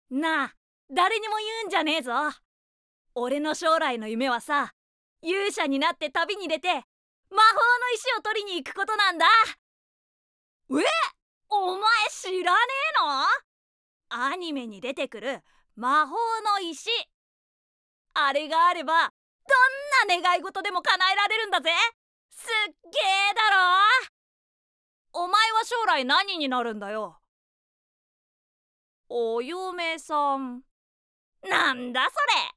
なあ、誰にも言うんじゃねえぞ。俺の将来の夢はさ、勇者になって旅に出て魔法の石を取りに行くことなんだ。え、お前知らねえの？アニメに出てくる魔法の石、あれがあればどんな願い事でも叶えられるんだぜ。すっげえだろ。お前は将来何になるんだよ？お嫁さん。なんだそれ。